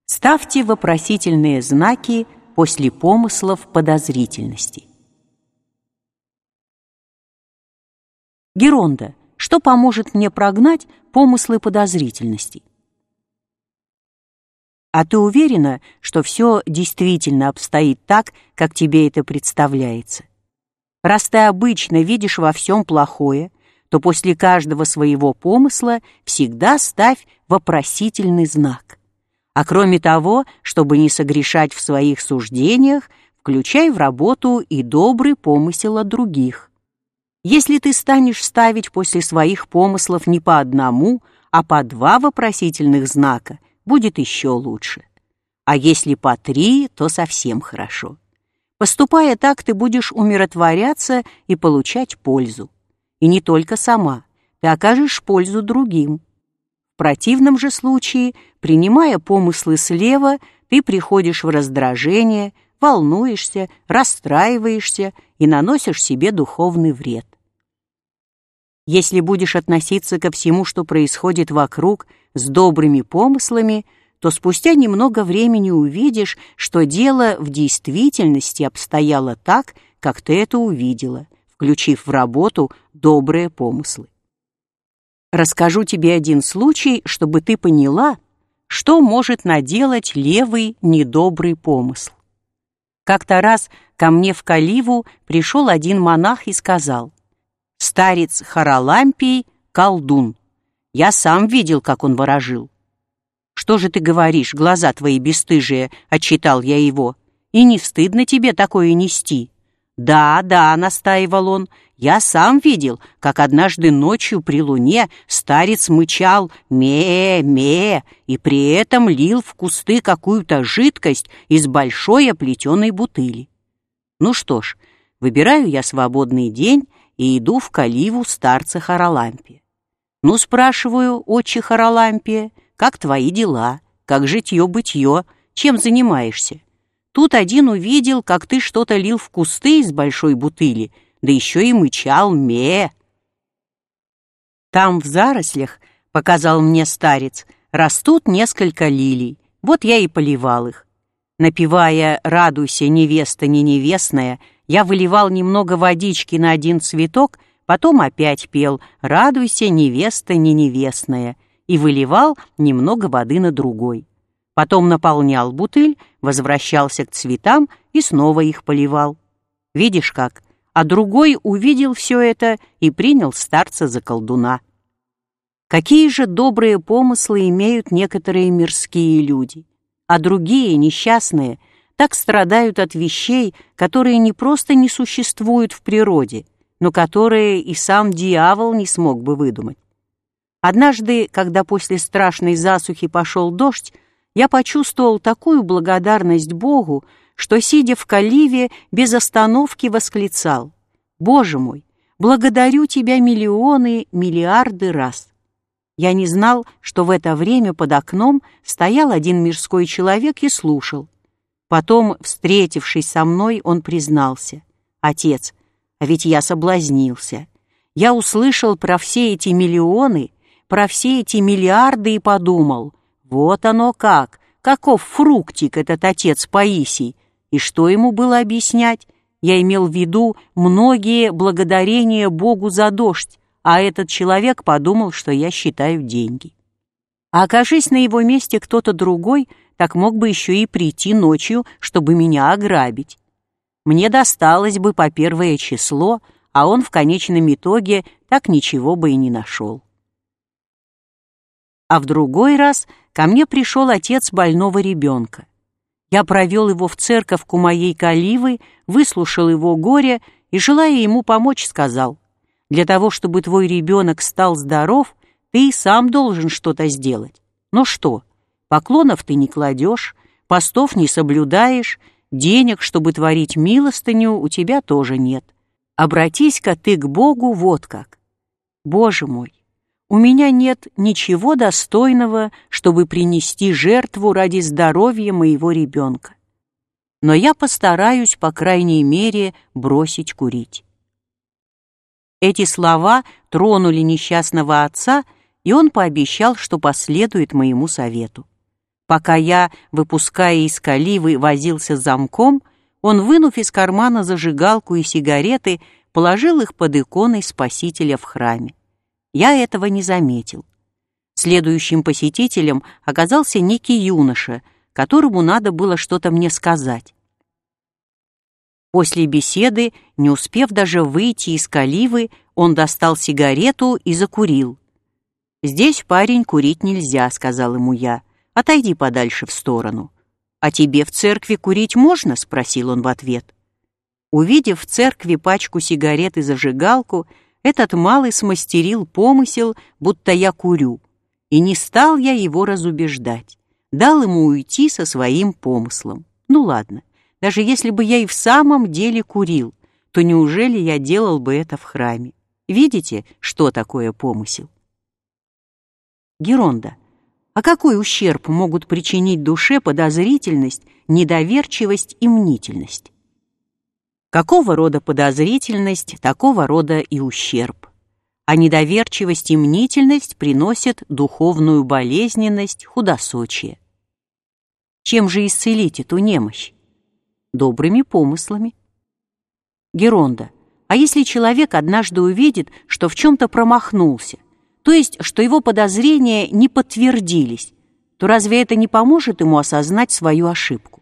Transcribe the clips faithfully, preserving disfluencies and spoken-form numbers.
Ставьте вопросительные знаки после помыслов подозрительности. Геронда, что поможет мне прогнать помыслы подозрительности? А ты уверена, что все действительно обстоит так, как тебе это представляется? Раз ты обычно видишь во всем плохое, то после каждого своего помысла всегда ставь вопросительный знак. А кроме того, чтобы не согрешать в своих суждениях, включай в работу и добрый помысел о других. Если ты станешь ставить после своих помыслов не по одному, а по два вопросительных знака, будет еще лучше. А если по три, то совсем хорошо. Поступая так, ты будешь умиротворяться и получать пользу. И не только сама, ты окажешь пользу другим. В противном же случае, принимая помыслы слева, ты приходишь в раздражение, волнуешься, расстраиваешься и наносишь себе духовный вред. Если будешь относиться ко всему, что происходит вокруг, с добрыми помыслами, то спустя немного времени увидишь, что дело в действительности обстояло так, как ты это увидела, включив в работу добрые помыслы. Расскажу тебе один случай, чтобы ты поняла, что может наделать левый недобрый помысл. Как-то раз ко мне в Каливу пришел один монах и сказал: «Старец Харалампий — колдун. Я сам видел, как он ворожил». «Что же ты говоришь, глаза твои бесстыжие?» — отчитал я его. «И не стыдно тебе такое нести?» «Да, да», — настаивал он, — «я сам видел, как однажды ночью при луне старец мычал «ме-ме» и при этом лил в кусты какую-то жидкость из большой оплетенной бутыли». Ну что ж, выбираю я свободный день и иду в Каливу старца Харалампия. «Ну, спрашиваю, отче Харалампия, как твои дела? Как житье-бытье? Чем занимаешься? Тут один увидел, как ты что-то лил в кусты из большой бутыли, да еще и мычал «ме». Там в зарослях, — показал мне старец, — растут несколько лилий, вот я и поливал их. Напевая «Радуйся, невеста не невестная», я выливал немного водички на один цветок, потом опять пел «Радуйся, невеста не невестная» и выливал немного воды на другой. Потом наполнял бутыль, возвращался к цветам и снова их поливал. Видишь как? А другой увидел все это и принял старца за колдуна. Какие же добрые помыслы имеют некоторые мирские люди, а другие, несчастные, так страдают от вещей, которые не просто не существуют в природе, но которые и сам дьявол не смог бы выдумать. Однажды, когда после страшной засухи пошел дождь, я почувствовал такую благодарность Богу, что, сидя в Каливе, без остановки восклицал: «Боже мой, благодарю Тебя миллионы, миллиарды раз». Я не знал, что в это время под окном стоял один мирской человек и слушал. Потом, встретившись со мной, он признался: «Отец, а ведь я соблазнился. Я услышал про все эти миллионы, про все эти миллиарды и подумал: вот оно как, каков фруктик этот отец Паисий, и что ему было объяснять? Я имел в виду многие благодарения Богу за дождь, а этот человек подумал, что я считаю деньги. А окажись на его месте кто-то другой, так мог бы еще и прийти ночью, чтобы меня ограбить. Мне досталось бы по первое число, а он в конечном итоге так ничего бы и не нашел». А в другой раз ко мне пришел отец больного ребенка. Я провел его в церковку моей Каливы, выслушал его горе и, желая ему помочь, сказал: «Для того, чтобы твой ребенок стал здоров, ты и сам должен что-то сделать. Но что? Поклонов ты не кладешь, постов не соблюдаешь, денег, чтобы творить милостыню, у тебя тоже нет. Обратись-ка ты к Богу вот как. Боже мой, у меня нет ничего достойного, чтобы принести жертву ради здоровья моего ребенка. Но я постараюсь, по крайней мере, бросить курить». Эти слова тронули несчастного отца, и он пообещал, что последует моему совету. Пока я, выпуская из каливы, возился с замком, он, вынув из кармана зажигалку и сигареты, положил их под иконой Спасителя в храме. Я этого не заметил. Следующим посетителем оказался некий юноша, которому надо было что-то мне сказать. После беседы, не успев даже выйти из каливы, он достал сигарету и закурил. «Здесь, парень, курить нельзя», — сказал ему я. «Отойди подальше в сторону». «А тебе в церкви курить можно?» — спросил он в ответ. Увидев в церкви пачку сигарет и зажигалку, этот малый смастерил помысел, будто я курю, и не стал я его разубеждать. Дал ему уйти со своим помыслом. Ну ладно, даже если бы я и в самом деле курил, то неужели я делал бы это в храме? Видите, что такое помысел? Геронда. А какой ущерб могут причинить душе подозрительность, недоверчивость и мнительность? Какого рода подозрительность, такого рода и ущерб. А недоверчивость и мнительность приносят духовную болезненность, худосочие. Чем же исцелить эту немощь? Добрыми помыслами. Геронда. А если человек однажды увидит, что в чем-то промахнулся, то есть, что его подозрения не подтвердились, то разве это не поможет ему осознать свою ошибку?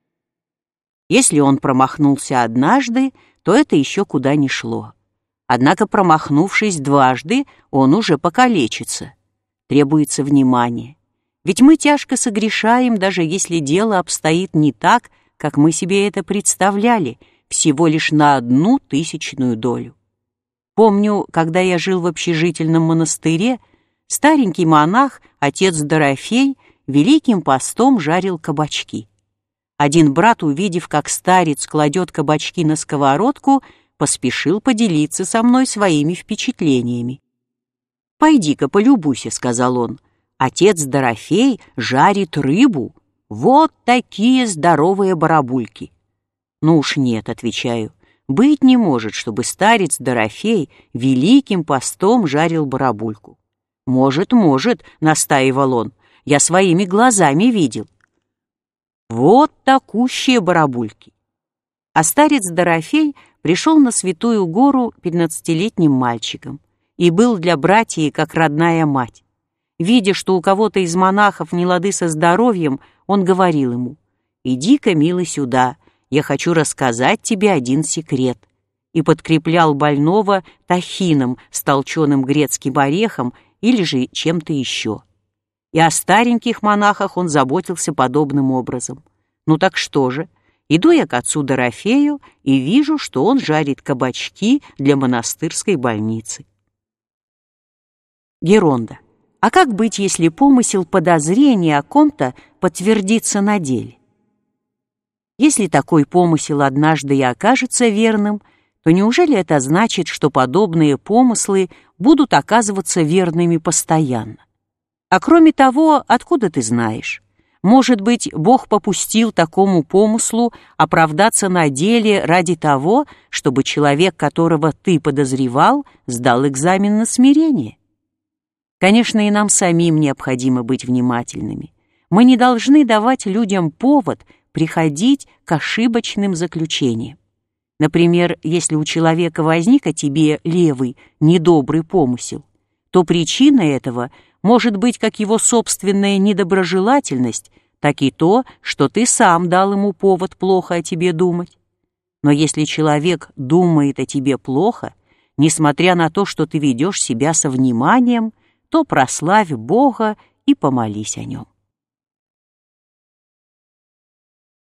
Если он промахнулся однажды, то это еще куда ни шло. Однако, промахнувшись дважды, он уже покалечится. Требуется внимание. Ведь мы тяжко согрешаем, даже если дело обстоит не так, как мы себе это представляли, всего лишь на одну тысячную долю. Помню, когда я жил в общежительном монастыре, старенький монах, отец Дорофей, великим постом жарил кабачки. Один брат, увидев, как старец кладет кабачки на сковородку, поспешил поделиться со мной своими впечатлениями. «Пойди-ка полюбуйся», — сказал он, — «отец Дорофей жарит рыбу. Вот такие здоровые барабульки». «Ну уж нет», — отвечаю, — «быть не может, чтобы старец Дорофей великим постом жарил барабульку». «Может, может», — настаивал он, — «я своими глазами видел». Вот такущие барабульки. А старец Дорофей пришел на Святую Гору пятнадцатилетним мальчиком и был для братьев как родная мать. Видя, что у кого-то из монахов не лады со здоровьем, он говорил ему: «Иди-ка, милый, сюда, я хочу рассказать тебе один секрет», и подкреплял больного тахином с толченым грецким орехом или же чем-то еще. И о стареньких монахах он заботился подобным образом. Ну так что же? Иду я к отцу Дорофею и вижу, что он жарит кабачки для монастырской больницы. Геронда. А как быть, если помысел подозрения о ком-то подтвердится на деле? Если такой помысел однажды и окажется верным, то неужели это значит, что подобные помыслы будут оказываться верными постоянно? А кроме того, откуда ты знаешь? Может быть, Бог попустил такому помыслу оправдаться на деле ради того, чтобы человек, которого ты подозревал, сдал экзамен на смирение? Конечно, и нам самим необходимо быть внимательными. Мы не должны давать людям повод приходить к ошибочным заключениям. Например, если у человека возник о тебе левый, недобрый помысел, то причина этого может быть как его собственная недоброжелательность, так и то, что ты сам дал ему повод плохо о тебе думать. Но если человек думает о тебе плохо, несмотря на то, что ты ведешь себя со вниманием, то прославь Бога и помолись о нем.